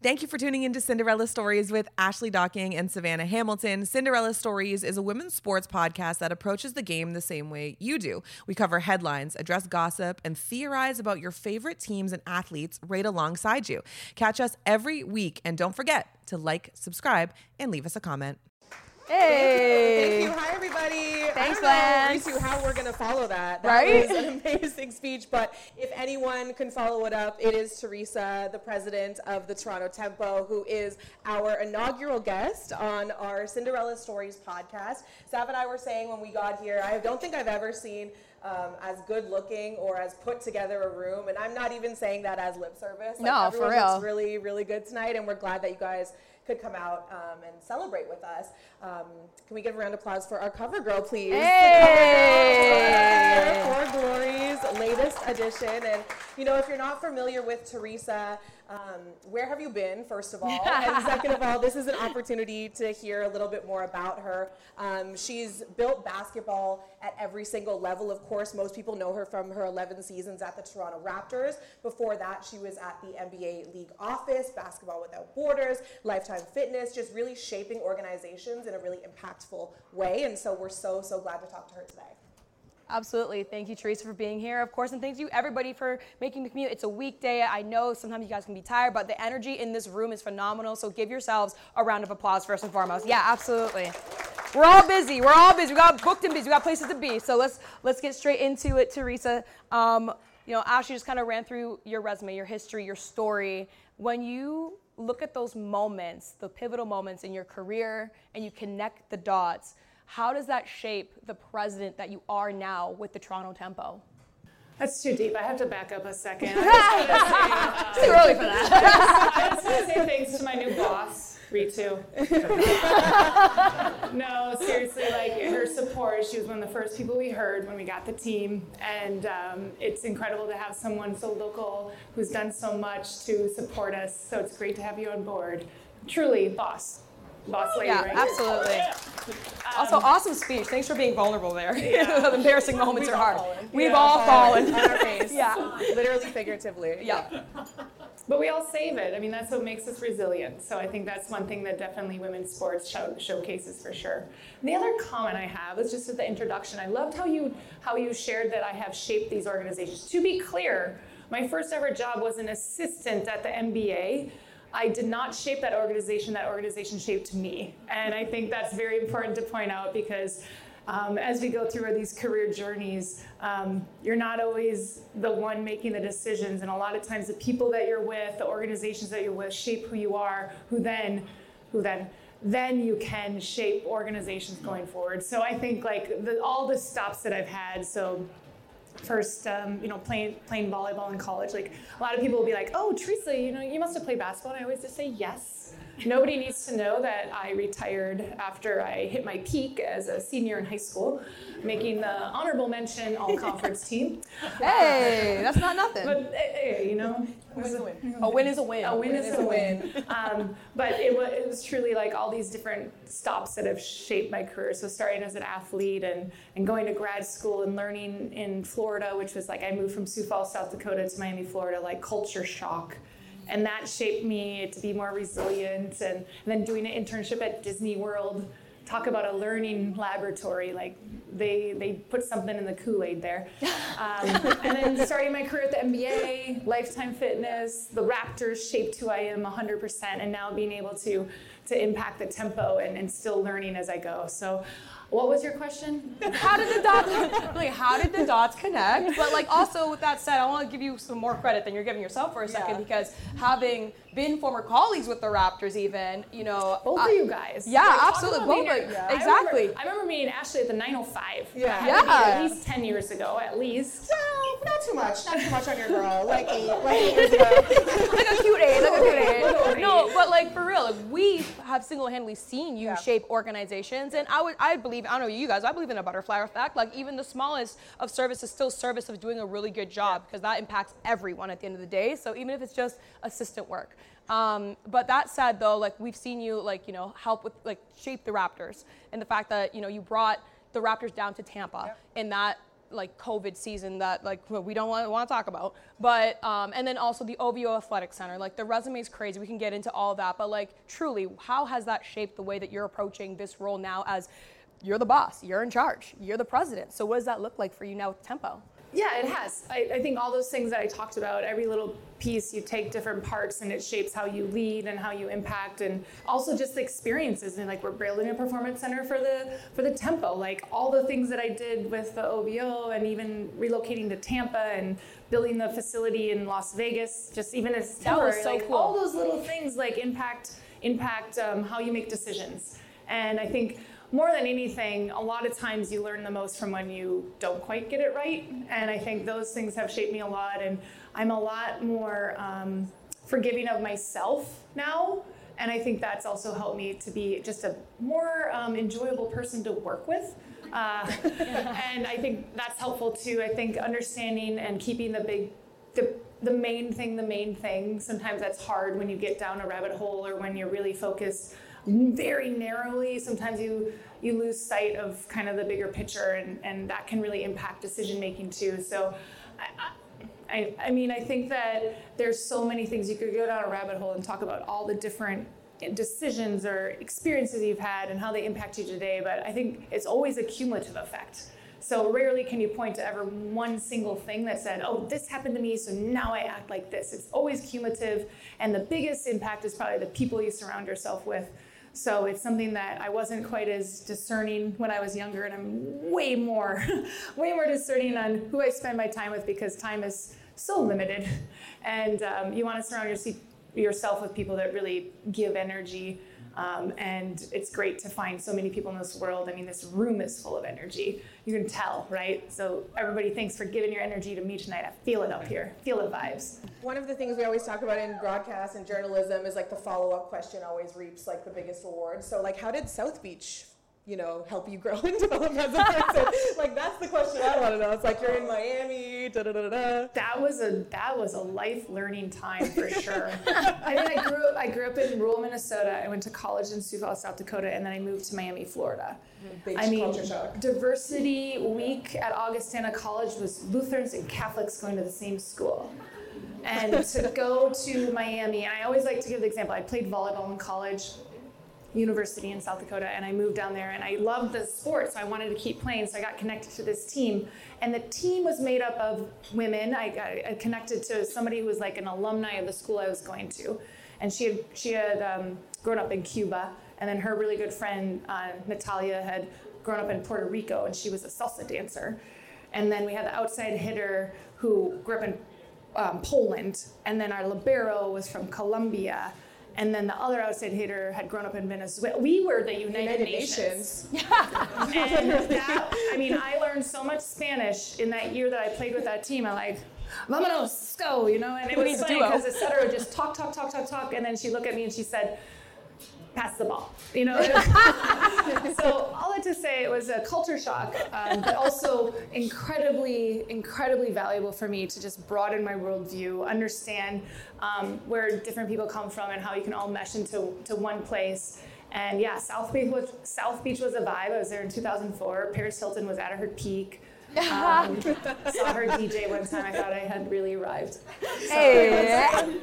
Thank you for tuning into Cinderella Stories with Ashley Docking and Savannah Hamilton. Cinderella Stories is a women's sports podcast that approaches the game the same way you do. We cover headlines, address gossip, and theorize about your favorite teams and athletes right alongside you. Catch us every week, and don't forget to like, subscribe, and leave us a comment. Hey! Thank you. Hi, everybody. Thanks, I don't know, Lance. how we're going to follow that. That Right? was an amazing speech, but if anyone can follow it up, it is Teresa, the president of the Toronto Tempo, who is our inaugural guest on our Cinderella Stories podcast. Sav and I were saying when we got here, I don't think I've ever seen as good looking or as put together a room, and I'm not even saying that as lip service. No, for real. Looks really, really good tonight, and we're glad that you guys could come out and celebrate with us. Can we give a round of applause for our cover girl, please? Hey! For Glory's latest edition. And, you know, if you're not familiar with Teresa, where have you been, first of all? And second of all, this is an opportunity to hear a little bit more about her. She's built basketball at every single level. Of course, most people know her from her 11 seasons at the Toronto Raptors. Before that, she was at the NBA League office, Basketball Without Borders, Lifetime Fitness, just really shaping organizations in a really impactful way. And so we're so, so glad to talk to her today. Absolutely. Thank you, Teresa, for being here, of course, and thank you, everybody, for making the commute. It's a weekday. I know sometimes you guys can be tired, but the energy in this room is phenomenal, so give yourselves a round of applause first and foremost. Yeah, absolutely. We're all busy. We got booked and busy. We got places to be, so let's get straight into it, Teresa. You know, Ashley just kind of ran through your resume, your history, your story. When you look at those moments, the pivotal moments in your career, and you connect the dots, how does that shape the president that you are now with the Toronto Tempo? That's too deep. I have to back up a second. It's too early for that. I just want to say thanks to my new boss, Ritu. No, seriously, like her support. She was one of the first people we heard when we got the team, and it's incredible to have someone so local who's done so much to support us. So it's great to have you on board. Truly, boss lady, Yeah, right? absolutely. Also, awesome speech. Thanks for being vulnerable there. The embarrassing moments are hard. We've all fallen. On our face. Yeah. Literally, figuratively. Yeah. But we all save it. I mean, that's what makes us resilient. So I think that's one thing that definitely women's sports showcases for sure. And the other comment I have is just at the introduction. I loved how you shared that I have shaped these organizations. To be clear, my first ever job was an assistant at the NBA. I did not shape that organization shaped me. And I think that's very important to point out because as we go through these career journeys, you're not always the one making the decisions. And a lot of times the people that you're with, the organizations that you're with shape who you are, who then you can shape organizations going forward. So I think like all the stops that I've had, so first, playing volleyball in college, like a lot of people will be like, oh, Teresa, you must have played basketball. And I always just say yes. Nobody needs to know that I retired after I hit my peak as a senior in high school, making the honorable mention all-conference team. Hey, that's not nothing. But, hey, Win is a win. A win is a win. A win is a win. But it was truly like all these different stops that have shaped my career. So starting as an athlete and going to grad school and learning in Florida, which was like I moved from Sioux Falls, South Dakota to Miami, Florida, like culture shock. And that shaped me to be more resilient. And then doing an internship at Disney World, talk about a learning laboratory, like they put something in the Kool-Aid there. And then starting my career at the NBA, Lifetime Fitness, the Raptors shaped who I am 100%, and now being able to impact the Tempo and still learning as I go. So what was your question? How did the dots connect? But like also with that said, I want to give you some more credit than you're giving yourself for a second, because having been former colleagues with the Raptors even, both of you guys. Yeah, like, absolutely. Exactly. I remember meeting Ashley at the 905. Yeah. At least 10 years ago, at least. Well, not too much on your girl. Like 8 years ago. like a cute age. No, but like for real, we have single-handedly seen you shape organizations, and I believe, I don't know you guys, I believe in a butterfly effect. Like even the smallest of service is still service of doing a really good job, because that impacts everyone at the end of the day. So even if it's just assistant work. But that said though, like we've seen you help with shape the Raptors, and the fact that you brought the Raptors down to Tampa in that like COVID season that like we don't want to talk about, but and then also the OVO Athletic Center. Like the resume is crazy. We can get into all of that, but like truly, how has that shaped the way that you're approaching this role now as you're the boss, you're in charge, you're the president? So what does that look like for you now with Tempo? Yeah, it has. I think all those things that I talked about, every little piece, you take different parts and it shapes how you lead and how you impact, and also just the experiences. And like we're building a performance center for the Tempo. Like all the things that I did with the OVO and even relocating to Tampa and building the facility in Las Vegas, just even as temporary. That was so like cool. All those little things like impact how you make decisions. And I think more than anything, a lot of times you learn the most from when you don't quite get it right. And I think those things have shaped me a lot. And I'm a lot more forgiving of myself now. And I think that's also helped me to be just a more enjoyable person to work with. And I think that's helpful too. I think understanding and keeping the main thing. Sometimes that's hard when you get down a rabbit hole or when you're really focused very narrowly. Sometimes you lose sight of kind of the bigger picture, and that can really impact decision making too. So I mean, I think that there's so many things. You could go down a rabbit hole and talk about all the different decisions or experiences you've had and how they impact you today, but I think it's always a cumulative effect. So rarely can you point to ever one single thing that said, oh, this happened to me, so now I act like this. It's always cumulative, and the biggest impact is probably the people you surround yourself with. So it's something that I wasn't quite as discerning when I was younger, and I'm way more discerning on who I spend my time with, because time is so limited. And you want to surround yourself with people that really give energy. And it's great to find so many people in this world. I mean, this room is full of energy. You can tell, right? So everybody, thanks for giving your energy to me tonight. I feel it up here. Feel the vibes. One of the things we always talk about in broadcast and journalism is like the follow-up question always reaps like the biggest reward. So like, how did South Beach, help you grow and develop as a person? Like, that's the question I want to know. It's like, you're in Miami, da-da-da-da-da. That was a life learning time for sure. I grew up in rural Minnesota. I went to college in Sioux Falls, South Dakota, and then I moved to Miami, Florida. Big culture shock. Diversity week at Augustana College was Lutherans and Catholics going to the same school. And to go to Miami, and I always like to give the example, I played volleyball in college, university in South Dakota, and I moved down there, and I loved the sport, so I wanted to keep playing, so I got connected to this team. And the team was made up of women. I connected to somebody who was like an alumni of the school I was going to, and she had grown up in Cuba, and then her really good friend Natalia had grown up in Puerto Rico, and she was a salsa dancer. And then we had the outside hitter who grew up in Poland, and then our libero was from Colombia. And then the other outside hitter had grown up in Venezuela. We were the United Nations. And I learned so much Spanish in that year that I played with that team. I'm like, vámonos, let's go, and it was funny because Etc. would just talk, and then she'd look at me and she said, pass the ball, So all that to say, it was a culture shock, but also incredibly, incredibly valuable for me to just broaden my worldview, understand where different people come from and how you can all mesh into one place. And yeah, South Beach was a vibe. I was there in 2004. Paris Hilton was at her peak. Saw her DJ one time. I thought I had really arrived. Hey.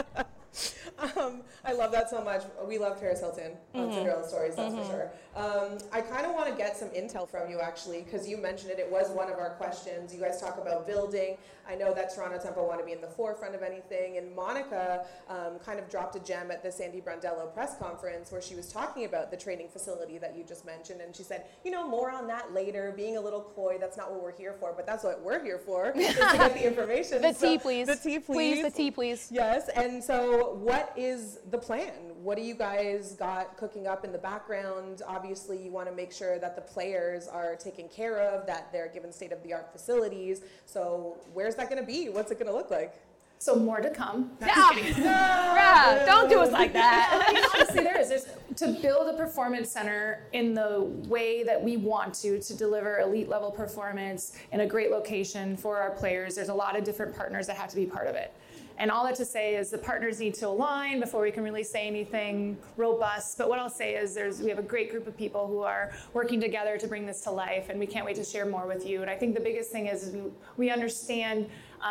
I love that so much. We love Paris Hilton on Cinderella Stories, that's for sure. I kind of want to get some intel from you, actually, because you mentioned it. It was one of our questions. You guys talk about building. I know that Toronto Tempo want to be in the forefront of anything, and Monica kind of dropped a gem at the Sandy Brondello press conference where she was talking about the training facility that you just mentioned, and she said, more on that later, being a little coy. That's not what we're here for, but that's what we're here for, is to get the information. The tea, please. The tea, please. Please, the tea, please. Yes, and so what is the plan? What do you guys got cooking up in the background? Obviously, you want to make sure that the players are taken care of, that they're given state-of-the-art facilities. So where's that going to be? What's it going to look like? So more to come. Yeah, don't do us like that. Honestly, there's to build a performance center in the way that we want to deliver elite level performance in a great location for our players. There's a lot of different partners that have to be part of it. And all that to say is the partners need to align before we can really say anything robust. But what I'll say is we have a great group of people who are working together to bring this to life, and we can't wait to share more with you. And I think the biggest thing is we understand,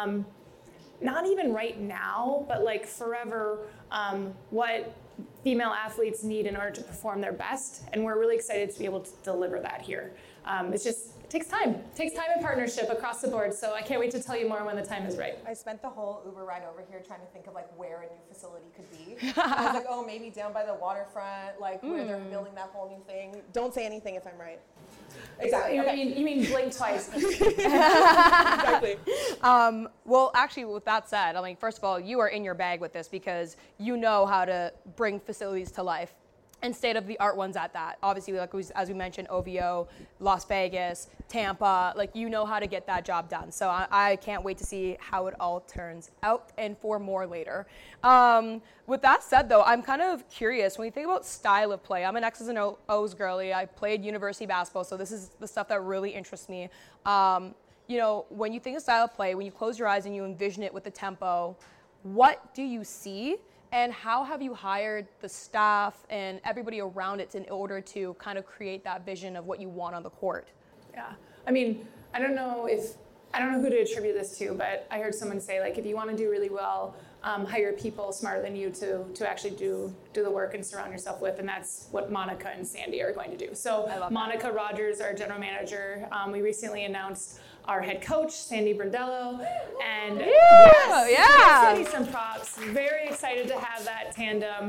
not even right now, but like forever, what female athletes need in order to perform their best. And we're really excited to be able to deliver that here. It takes time. It takes time and partnership across the board. So I can't wait to tell you more when the time is right. I spent the whole Uber ride over here trying to think of like where a new facility could be. I was like, oh, maybe down by the waterfront, like where they're building that whole new thing. Don't say anything if I'm right. Exactly. You mean blink twice. Exactly. Well, actually, with that said, I mean, first of all, you are in your bag with this because you know how to bring facilities to life. And state-of-the-art ones at that. Obviously, like as we mentioned, OVO, Las Vegas, Tampa, like you know how to get that job done. So I can't wait to see how it all turns out and for more later. With that said, though, I'm kind of curious. When you think about style of play, I'm an X's and O's girly. I played university basketball, so this is the stuff that really interests me. You know, when you think of style of play, when you close your eyes and you envision it with the tempo, what do you see? And how have you hired the staff and everybody around it in order to kind of create that vision of what you want on the court? Yeah, I mean, I don't know who to attribute this to, but I heard someone say, like, if you want to do really well, hire people smarter than you to actually do the work and surround yourself with, and that's what Monica and Sandy are going to do. So Monica Rogers, our general manager, we recently announced our head coach, Sandy Brondello, and Sandy some props. Very excited to have that tandem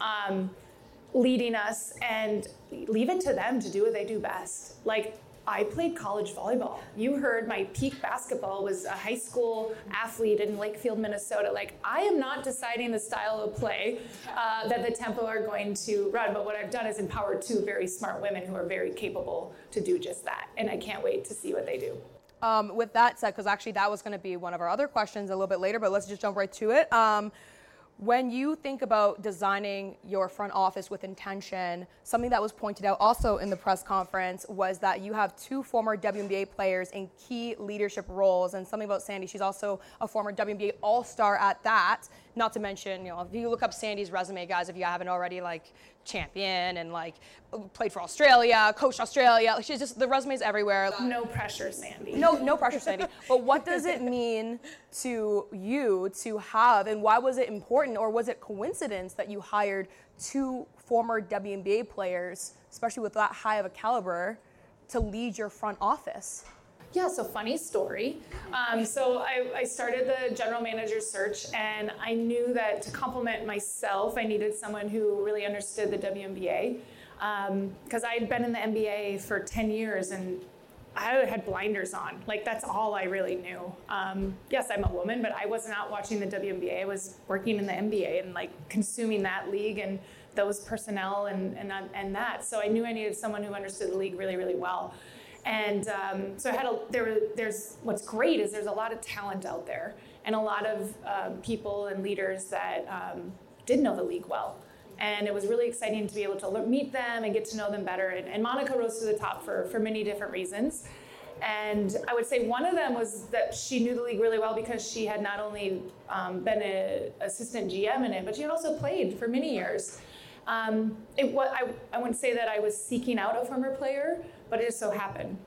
leading us, and leave it to them to do what they do best. Like, I played college volleyball. You heard my peak basketball was a high school athlete in Lakefield, Minnesota. Like, I am not deciding the style of play that the Tempo are going to run, but what I've done is empower two very smart women who are very capable to do just that, and I can't wait to see what they do. With that said, because actually that was going to be one of our other questions a little bit later, but let's just jump right to it. When you think about designing your front office with intention, something that was pointed out also in the press conference was that you have two former WNBA players in key leadership roles, and something about Sandy, she's also a former WNBA All-Star at that. Not to mention, you know, if you look up Sandy's resume, guys, if you haven't already, like, champion and like played for Australia, coached Australia. Like, she's just, the resume's everywhere. No pressure, Sandy. No pressure, Sandy. But what does it mean to you to have, and why was it important, or was it coincidence that you hired two former WNBA players, especially with that high of a caliber, to lead your front office? Yeah, so funny story. So I started the general manager search, and I knew that to complement myself, I needed someone who really understood the WNBA, because I had been in the NBA for 10 years, and I had blinders on. Like, that's all I really knew. Yes, I'm a woman, but I wasn't out watching the WNBA. I was working in the NBA and like consuming that league and those personnel and that. So I knew I needed someone who understood the league really, really well. And so there's what's great is there's a lot of talent out there, and a lot of people and leaders that did know the league well. And it was really exciting to be able to meet them and get to know them better. And Monica rose to the top for many different reasons. And I would say one of them was that she knew the league really well because she had not only been an assistant GM in it, but she had also played for many years. I wouldn't say that I was seeking out a former player, but it just so happened.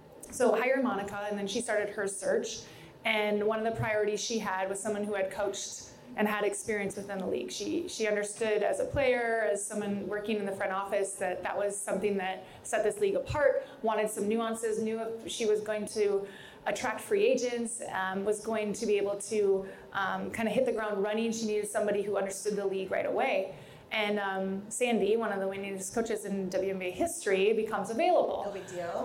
So hire Monica, and then she started her search. And one of the priorities she had was someone who had coached and had experience within the league. She understood as a player, as someone working in the front office, that was something that set this league apart, wanted some nuances, knew if she was going to attract free agents, was going to be able to kind of hit the ground running. She needed somebody who understood the league right away. And Sandy, one of the winningest coaches in WNBA history, becomes available. No big deal.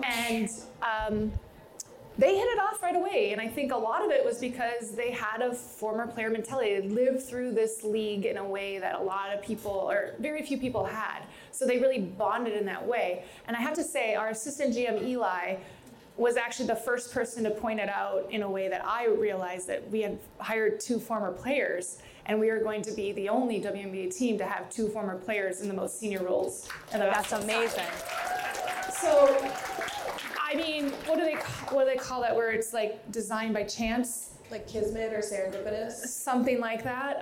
And they hit it off right away. And I think a lot of it was because they had a former player mentality. They lived through this league in a way that a lot of people, or very few people, had. So they really bonded in that way. And I have to say, our assistant GM, Eli, was actually the first person to point it out in a way that I realized that we had hired two former players, and we are going to be the only WNBA team to have two former players in the most senior roles. And that's amazing. So, I mean, what do they call that, where it's like designed by chance? Like kismet or serendipitous? Something like that.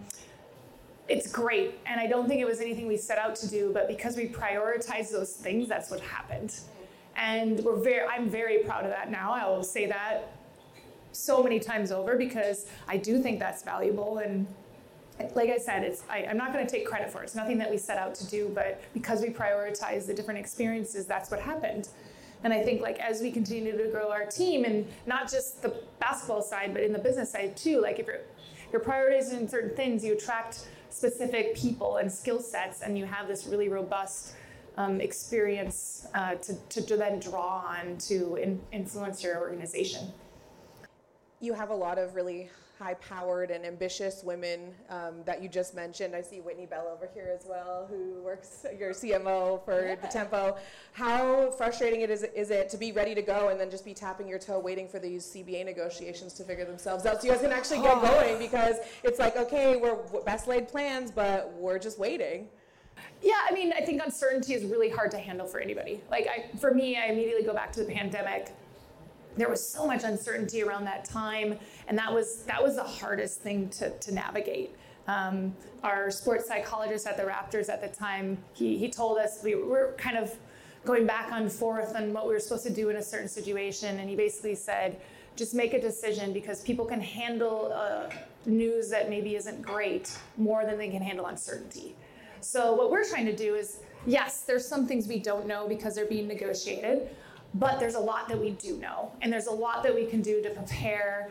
It's great, and I don't think it was anything we set out to do, but because we prioritized those things, that's what happened. And I'm very proud of that now. I will say that so many times over because I do think that's valuable. And like I said, I'm not going to take credit for it. It's nothing that we set out to do, but because we prioritize the different experiences, that's what happened. And I think like as we continue to grow our team, and not just the basketball side, but in the business side too, like if you're prioritizing certain things, you attract specific people and skill sets, and you have this really robust experience to then draw on to influence your organization. You have a lot of really high-powered and ambitious women that you just mentioned. I see Whitney Bell over here as well, who works your CMO for the Tempo. How frustrating is it to be ready to go and then just be tapping your toe waiting for these CBA negotiations to figure themselves out so you guys can actually get going, because it's like, okay, we're best laid plans, but we're just waiting. Yeah, I mean, I think uncertainty is really hard to handle for anybody. For me, I immediately go back to the pandemic. There was so much uncertainty around that time, and that was the hardest thing to navigate. Our sports psychologist at the Raptors at the time, he told us we were kind of going back and forth on what we were supposed to do in a certain situation, and he basically said, just make a decision, because people can handle news that maybe isn't great more than they can handle uncertainty. So what we're trying to do is, yes, there's some things we don't know because they're being negotiated, but there's a lot that we do know, and there's a lot that we can do to prepare.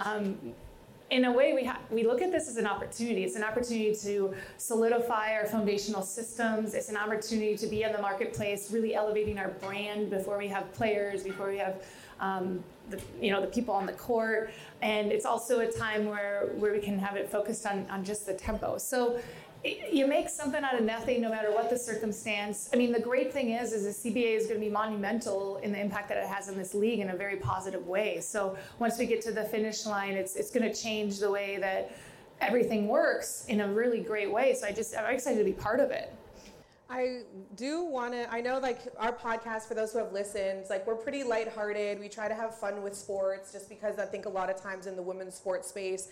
In a way, we look at this as an opportunity. It's an opportunity to solidify our foundational systems. It's an opportunity to be in the marketplace, really elevating our brand before we have players, before we have the people on the court. And it's also a time where we can have it focused on just the Tempo. So you make something out of nothing no matter what the circumstance. I mean, the great thing is the CBA is going to be monumental in the impact that it has in this league in a very positive way. So once we get to the finish line, it's going to change the way that everything works in a really great way. So I'm excited to be part of it. I know like our podcast, for those who have listened, like we're pretty lighthearted. We try to have fun with sports just because I think a lot of times in the women's sports space,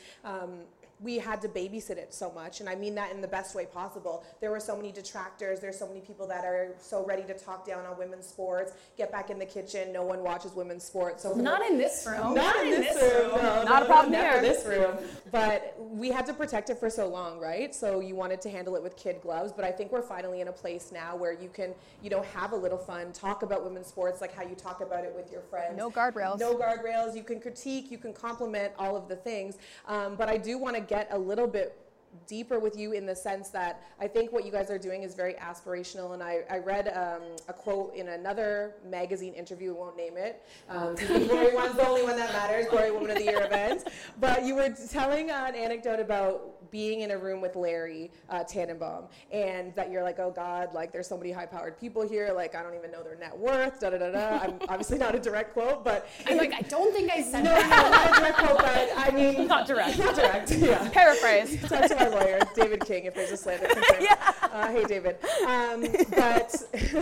we had to babysit it so much, and I mean that in the best way possible. There were so many detractors. There's so many people that are so ready to talk down on women's sports, get back in the kitchen. No one watches women's sports. So not in this room. Not in this room. Not a problem here. This room. But we had to protect it for so long, right? So you wanted to handle it with kid gloves. But I think we're finally in a place now where you can, have a little fun, talk about women's sports like how you talk about it with your friends. No guardrails. No guardrails. You can critique. You can compliment all of the things. But I do want to get a little bit deeper with you in the sense that I think what you guys are doing is very aspirational, and I read a quote in another magazine interview, we won't name it, Glory One's the only one that matters, Glory Woman of the Year event, but you were telling an anecdote about being in a room with Larry Tannenbaum, and that you're like, oh God, like there's so many high-powered people here, like I don't even know their net worth, da-da-da-da. I'm obviously not a direct quote, but... I'm like, I don't think I said that. No, not a direct quote, but I mean... Not direct. Not direct, yeah. Paraphrase. Talk to our lawyer, David King, if there's a slander concern. Yeah. Hey, David. But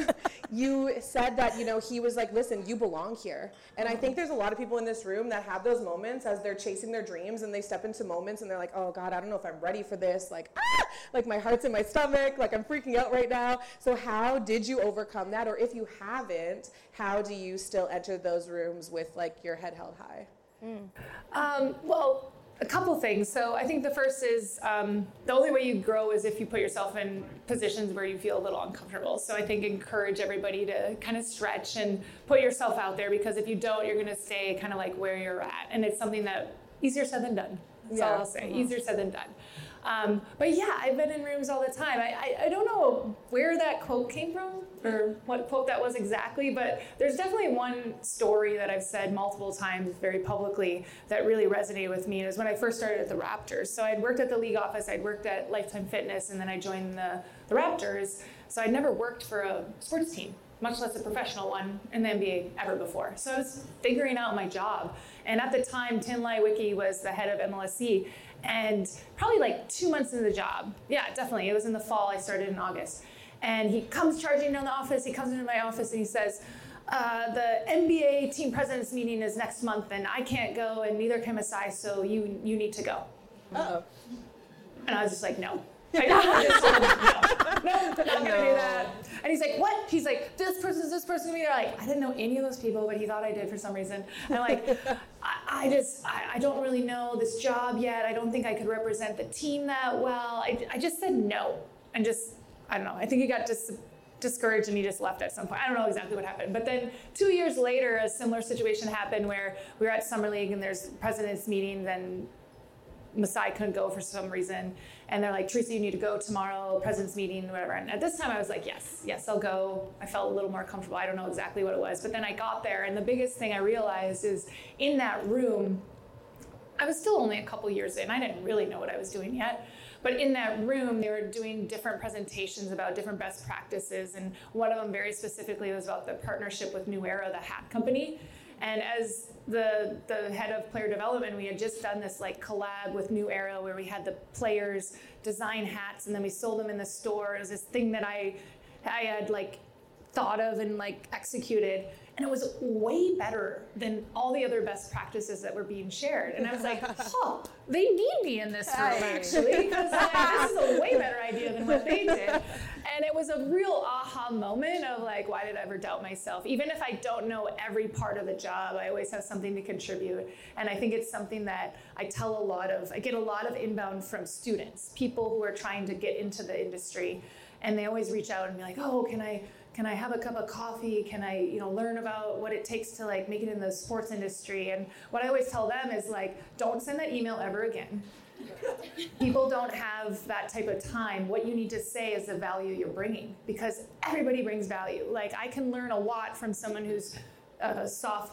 you said that, he was like, listen, you belong here. And I think there's a lot of people in this room that have those moments as they're chasing their dreams, and they step into moments and they're like, oh God, I don't know if I'm ready for this. Like my heart's in my stomach, like I'm freaking out right now. So how did you overcome that? Or if you haven't, how do you still enter those rooms with like your head held high? Well, a couple things. So I think the first is the only way you grow is if you put yourself in positions where you feel a little uncomfortable. So I think encourage everybody to kind of stretch and put yourself out there, because if you don't, you're going to stay kind of like where you're at. And it's something that easier said than done. That's all I'll say. Easier said than done. But yeah, I've been in rooms all the time. I don't know where that quote came from or what quote that was exactly, but there's definitely one story that I've said multiple times very publicly that really resonated with me. It was when I first started at the Raptors. So I'd worked at the league office, I'd worked at Lifetime Fitness, and then I joined the Raptors. So I'd never worked for a sports team, much less a professional one in the NBA ever before. So I was figuring out my job. And at the time, Tim Leiweke was the head of MLSE. And probably like 2 months into the job, yeah, definitely, it was in the fall, I started in August. And he comes charging down the office, he comes into my office and he says, the NBA team president's meeting is next month and I can't go and neither can Masai, so you need to go. Uh-oh. And I was just like, no. I just said, no, I'm not gonna do that. And he's like, what? He's like, this person, me. Like, I didn't know any of those people, but he thought I did for some reason. And I'm like, I don't really know this job yet. I don't think I could represent the team that well. I just said no. And just, I don't know. I think he got discouraged and he just left at some point. I don't know exactly what happened. But then 2 years later, a similar situation happened where we were at Summer League and there's president's meetings and Masai couldn't go for some reason. And they're like, Teresa, you need to go tomorrow, president's meeting, whatever. And at this time I was like, yes, I'll go. I felt a little more comfortable. I don't know exactly what it was. But then I got there and the biggest thing I realized is in that room, I was still only a couple years in. I didn't really know what I was doing yet. But in that room, they were doing different presentations about different best practices. And one of them very specifically was about the partnership with New Era, the hat company. And as the head of player development, we had just done this like collab with New Era where we had the players design hats and then we sold them in the store. It was this thing that I had like thought of and like executed. And it was way better than all the other best practices that were being shared. And I was like, they need me in this room actually, because this is a way better idea than what they did. And it was a real aha moment of like, why did I ever doubt myself? Even if I don't know every part of the job, I always have something to contribute. And I think it's something that I get a lot of inbound from students, people who are trying to get into the industry. And they always reach out and be like, oh, can I have a cup of coffee? Can I, learn about what it takes to like make it in the sports industry? And what I always tell them is like, don't send that email ever again. People don't have that type of time. What you need to say is the value you're bringing, because everybody brings value. Like I can learn a lot from someone who's a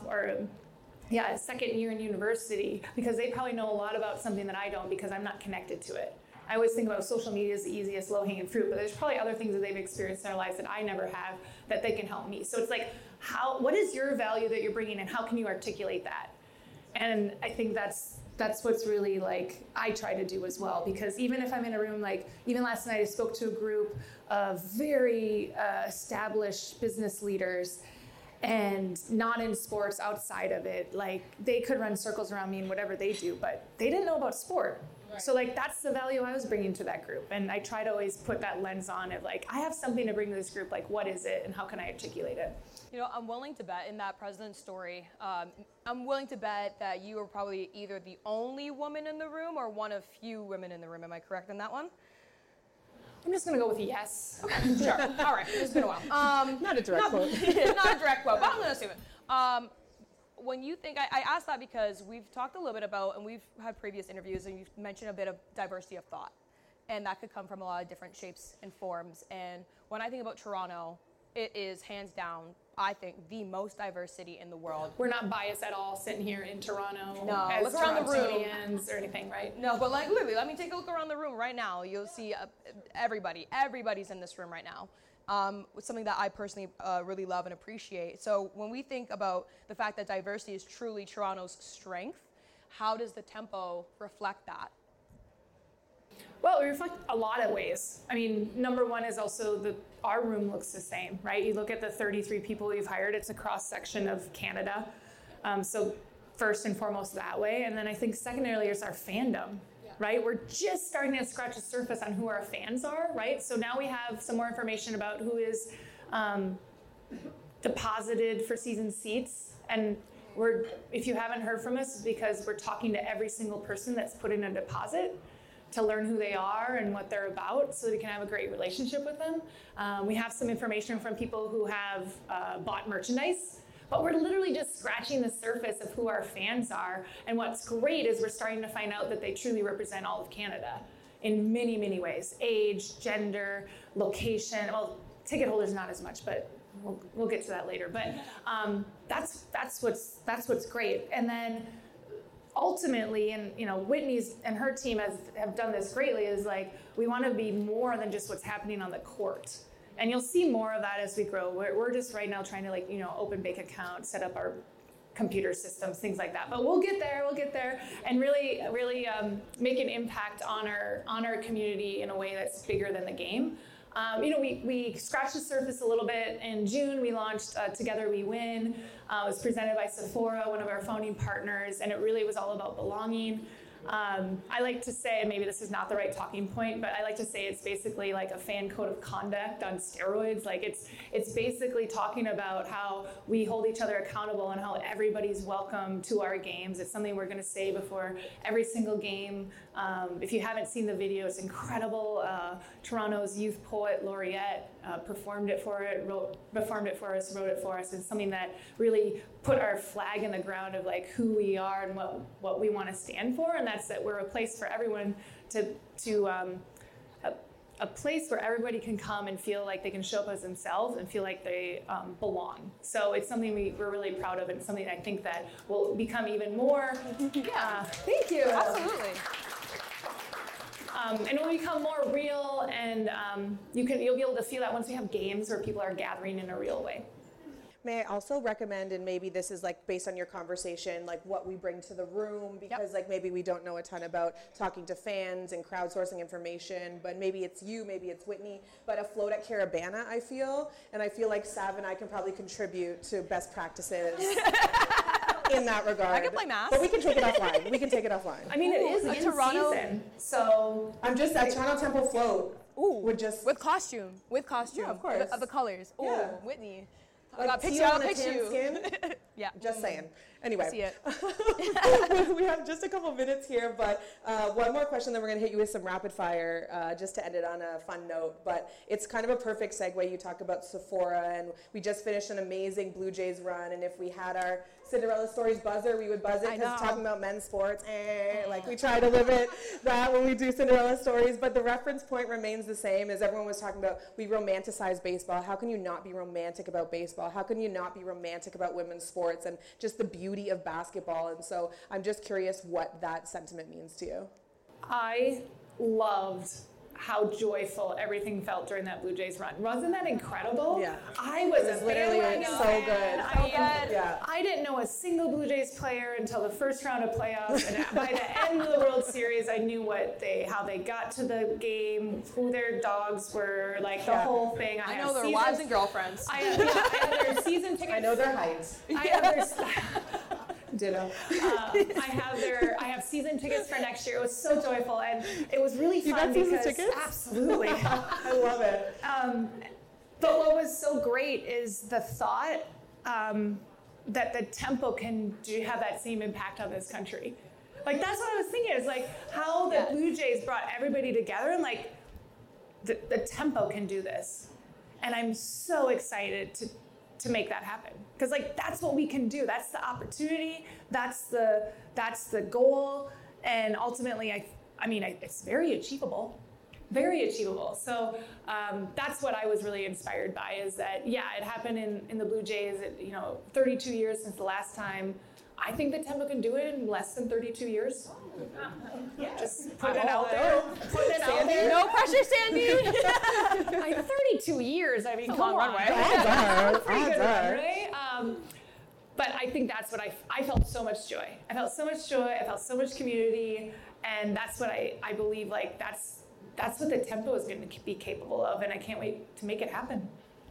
second year in university, because they probably know a lot about something that I don't because I'm not connected to it. I always think about social media as the easiest low-hanging fruit, but there's probably other things that they've experienced in their lives that I never have that they can help me. So it's like, what is your value that you're bringing and how can you articulate that? And I think that's what's really like, I try to do as well, because even if I'm in a room, like even last night I spoke to a group of very established business leaders and not in sports, outside of it. Like they could run circles around me and whatever they do, but they didn't know about sport. Right. So like that's the value I was bringing to that group. And I try to always put that lens on of like, I have something to bring to this group, like what is it and how can I articulate it? I'm willing to bet in that president's story, I'm willing to bet that you were probably either the only woman in the room or one of few women in the room. Am I correct in that one? I'm just gonna go with a yes. Okay, sure. All right, it's been a while. Not a direct quote. Not a direct quote, but I'm gonna assume it. When you think, I asked that because we've talked a little bit about, and we've had previous interviews, and you've mentioned a bit of diversity of thought. And that could come from a lot of different shapes and forms. And when I think about Toronto, it is hands down, I think, the most diverse city in the world. We're not biased at all sitting here in Toronto as look around the room or anything, right? No, but like literally, let me take a look around the room right now. You'll see everybody's in this room right now. It's something that I personally really love and appreciate. So when we think about the fact that diversity is truly Toronto's strength, how does the Tempo reflect that? Well, we reflect a lot of ways. I mean, number one is also our room looks the same, right? You look at the 33 people we've hired, it's a cross-section of Canada. So first and foremost that way. And then I think secondarily is our fandom. Right? We're just starting to scratch the surface on who our fans are, right? So now we have some more information about who is deposited for season seats. And if you haven't heard from us, it's because we're talking to every single person that's put in a deposit to learn who they are and what they're about so that we can have a great relationship with them. We have some information from people who have bought merchandise. But we're literally just scratching the surface of who our fans are. And what's great is we're starting to find out that they truly represent all of Canada in many, many ways. Age, gender, location. Well, ticket holders not as much, but we'll get to that later. But that's what's great. And then ultimately, and Whitney's and her team have done this greatly, is like we want to be more than just what's happening on the court. And you'll see more of that as we grow. We're just right now trying to open bank accounts, set up our computer systems, things like that. But we'll get there, and really make an impact on our community in a way that's bigger than the game. We scratched the surface a little bit. In June, we launched Together We Win. It was presented by Sephora, one of our founding partners, and it really was all about belonging. I like to say, maybe this is not the right talking point, but I like to say it's basically like a fan code of conduct on steroids. Like it's basically talking about how we hold each other accountable and how everybody's welcome to our games. It's something we're going to say before every single game. If you haven't seen the video, it's incredible. Toronto's youth poet laureate performed it for us, wrote it for us. It's something that really put our flag in the ground of like who we are and what we want to stand for, and that's that we're a place for everyone a place where everybody can come and feel like they can show up as themselves and feel like they belong. So it's something we're really proud of, and something I think that will become even more. Thank you. Absolutely. And it will become more real, and you'll be able to feel that once we have games where people are gathering in a real way. May I also recommend, and maybe this is like based on your conversation, like what we bring to the room, because like maybe we don't know a ton about talking to fans and crowdsourcing information, but maybe it's you, maybe it's Whitney, but a float at Carabana, I feel like Sav and I can probably contribute to best practices in that regard. I can play math. But we can take it offline. I mean, it is a in Toronto season, so I'm just at Toronto Temple float. With costume. Yeah, of course. Of the colors. Ooh, Yeah. Whitney. Like I'll pitch teal on a you. tan skin. Yeah. Just saying. Anyway. I see it. We have just a couple minutes here, but one more question, then we're going to hit you with some rapid fire just to end it on a fun note. But it's kind of a perfect segue. You talk about Sephora, and we just finished an amazing Blue Jays run, and if we had our Cinderella Stories buzzer, we would buzz it, because talking about men's sports, like we try to limit that when we do Cinderella Stories, but the reference point remains the same. As everyone was talking about, we romanticize baseball. How can you not be romantic about baseball? How can you not be romantic about women's sports and just the beauty of basketball? And so I'm just curious what that sentiment means to you. I loved how joyful everything felt during that Blue Jays run. Wasn't that incredible? Yeah. I was literally so good. I didn't know a single Blue Jays player until the first round of playoffs, and by the end of the World Series, I knew how they got to the game, who their dogs were, like the whole thing. I know their wives and girlfriends. I have their season tickets. I know their heights. Ditto. I have season tickets for next year. It was so joyful, and it was really fun. You got season tickets? Absolutely. I love it. But what was so great is the thought that the tempo can have that same impact on this country. Like, that's what I was thinking. It's like how the Blue Jays brought everybody together, and like the tempo can do this. And I'm so excited to make that happen, because like that's what we can do. That's the opportunity. That's the goal, and ultimately, I mean, it's very achievable. Very achievable. So that's what I was really inspired by, is that, it happened in the Blue Jays, 32 years since the last time. I think the tempo can do it in less than 32 years. Just put it out there. No pressure, Sandy. Like 32 years. I mean, come on. Runway. Odds are. Right? But I think that's what I felt so much joy. I felt so much joy. I felt so much community. And that's what I believe, like, that's what the tempo is going to be capable of. And I can't wait to make it happen.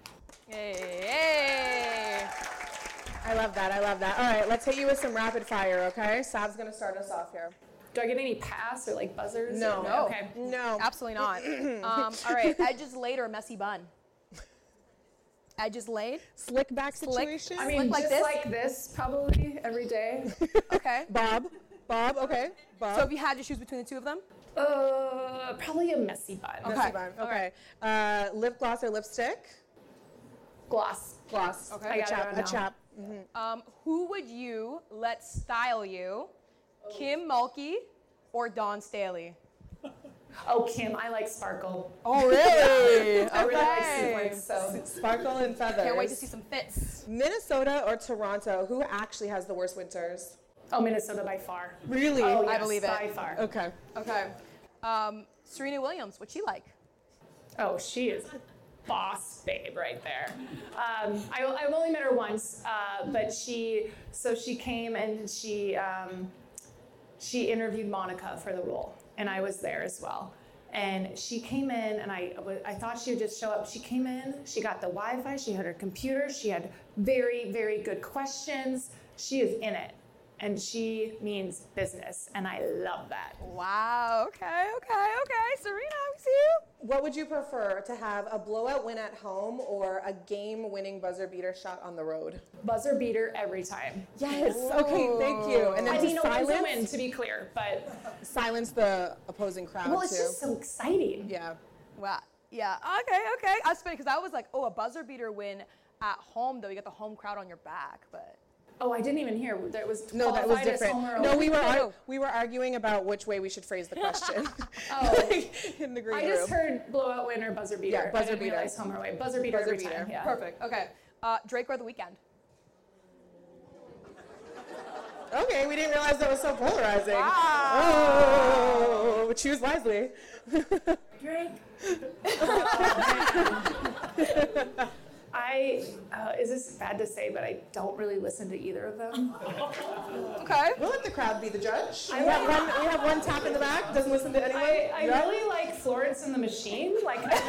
Yay. I love that. All right, let's hit you with some rapid fire, okay? Sav's going to start us off here. Do I get any pass or like buzzers? No. Okay. No. Absolutely not. All right, edges laid or messy bun? Edges laid? Slick back situation? I mean, like just this? like this probably every day. Okay. Bob, okay. Bob. So if you had to choose between the two of them? Probably a messy bun. Messy bun. Okay. Lip gloss or lipstick? Gloss. Okay. I got it A chap. Who would you let style you? Kim Mulkey or Dawn Staley? Oh, Kim, I like sparkle. Oh, really? I really like sequins, so. Sparkle and feathers. Can't wait to see some fits. Minnesota or Toronto? Who actually has the worst winters? Oh, Minnesota by far. Really? Oh, yes, I believe it. by far. Okay. Serena Williams, what's she like? Oh, she is a boss babe right there. I've only met her once, but she came and she interviewed Monica for the role, and I was there as well. And she came in, and I thought she would just show up. She came in, she got the Wi-Fi, she had her computer, she had very, very good questions. She is in it, and she means business, and I love that. Wow, okay. Serena, we see you. What would you prefer, to have a blowout win at home or a game-winning buzzer beater shot on the road? Buzzer beater every time. Yes. Okay. Thank you. And then I mean, to a win's a silence, win, to be clear, but silence the opposing crowd well, it's too. just so exciting. Yeah. Wow. Yeah. Okay. I was funny because I was like, oh, a buzzer beater win at home though. You get the home crowd on your back, but. Oh, I didn't even hear. That was No, that was qualified as different. home or No, away. we were arguing about which way we should phrase the question. In the green I room. just heard blowout win or buzzer beater. Yeah, buzzer I didn't beater. realize home or away. Buzzer beater Buzzer every beater. time. Yeah. Perfect. Okay. Drake or The Weeknd? Okay, we didn't realize that was so polarizing. Wow. Oh, choose wisely. Drake. Is this bad to say, but I don't really listen to either of them. Okay. We'll let the crowd be the judge. We have one tap in the back. Doesn't listen to anyone. I really like Florence and the Machine. Like, I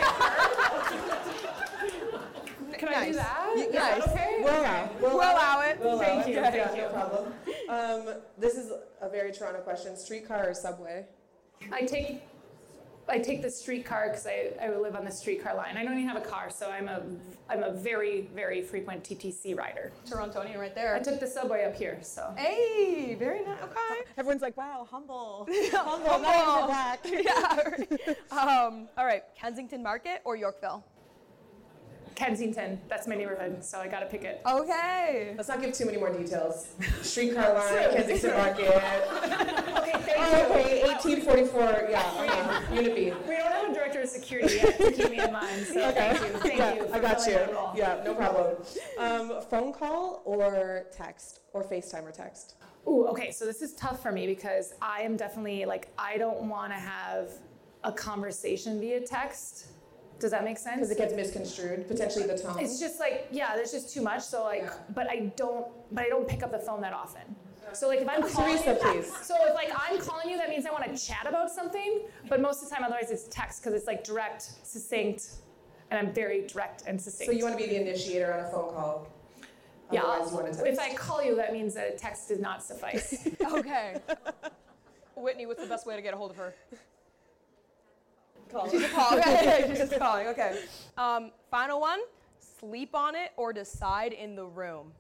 can I do that? Is that okay? We'll allow it. Thank you. Yeah, Thank you. no problem. This is a very Toronto question. Streetcar or subway? I take the streetcar because I live on the streetcar line. I don't even have a car, so I'm a very, very frequent TTC rider. Torontonian right I there. took the subway up here, so. Hey, very nice. Okay. Everyone's like, wow, humble. Humble. Not even for black. Yeah. All right. Kensington Market or Yorkville? Kensington, that's my neighborhood, so I gotta pick it. Okay. Let's not give too many more details. Streetcar line, Kensington Market. Okay, thank you. Okay, 1844, yeah, Unity. We don't have a director of security yet to keep me in mind, so thank you. Thank you. I got for you. filling that role. Yeah, no problem. Phone call or text, or FaceTime or text? Ooh, okay, so this is tough for me because I am definitely I don't want to have a conversation via text. Does that make sense? Because it gets misconstrued, potentially the tone. It's just there's just too much. So but I don't pick up the phone that often. So if I'm calling Teresa, you, please. So if I'm calling you, that means I want to chat about something. But most of the time, otherwise it's text because it's direct, succinct, and I'm very direct and succinct. So you want to be the initiator on a phone call? Yeah. Otherwise you want to text. If I call you, that means that a text did not suffice. Okay. Whitney, what's the best way to get a hold of her? Call. She's a call. Okay. She's just calling. Okay. Final one. Sleep on it or decide in the room.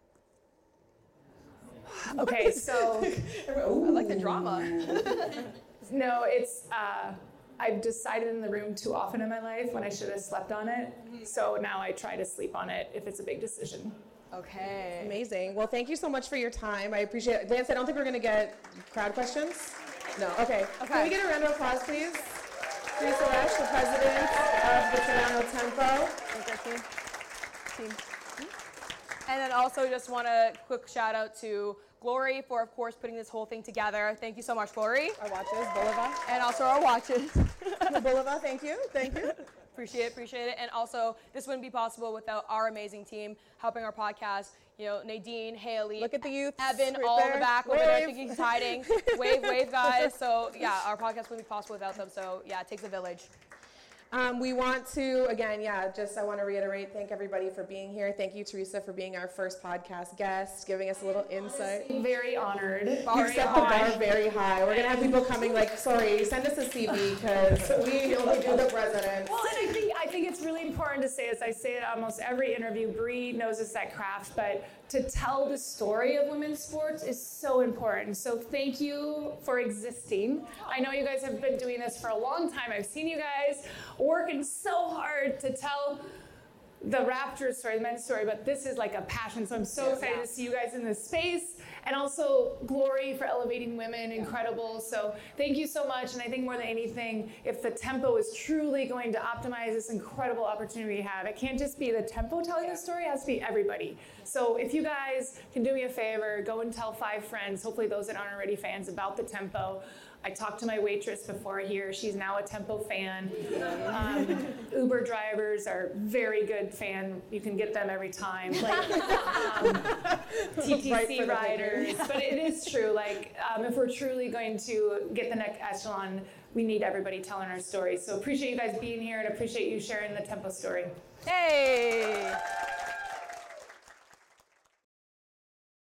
Okay, so I like the drama. no, it's I've decided in the room too often in my life when I should have slept on it. So now I try to sleep on it if it's a big decision. Okay. Amazing. Well, thank you so much for your time. I appreciate it. Vance, I don't think we're going to get crowd questions. No. Okay. Can we get a round of applause, please? Teresa Resch, the president of the Toronto Tempo. Team. And then also just want a quick shout out to Glory for, of course, putting this whole thing together. Thank you so much, Glory. Our watches, Bulova. And also our watches. Bulova, thank you. Appreciate it. And also, this wouldn't be possible without our amazing team helping our podcast. You know, Nadine, Haley, Look at the youth. Evan, right all there. in the back over Wave. there. I think he's hiding. Wave, guys. So yeah, our podcast wouldn't be possible without them. So yeah, it takes a village. We want to, again, I want to reiterate, thank everybody for being here. Thank you, Teresa, for being our first podcast guest, giving us a little insight. Very honored. You set the bar very high. We're going to have people coming send us a CV because we only do the president. Well, and I think it's really important to say, as I say it almost every interview, Bree knows it's that craft, but to tell the story of women's sports is so important. So thank you for existing. I know you guys have been doing this for a long time. I've seen you guys working so hard to tell the Raptors story, the men's story, but this is like a passion. So I'm so excited to see you guys in this space. And also Glory for elevating women, incredible. So thank you so much. And I think more than anything, if the Tempo is truly going to optimize this incredible opportunity we have, it can't just be the Tempo telling the story, it has to be everybody. So if you guys can do me a favor, go and tell 5 friends, hopefully those that aren't already fans, about the Tempo. I talked to my waitress before here. She's now a Tempo fan. Uber drivers are very good Olympic fan, you can get them every time. Like TTC riders, but it is true. Like if we're truly going to get the next echelon, we need everybody telling our stories. So appreciate you guys being here and appreciate you sharing the Tempo story. Hey!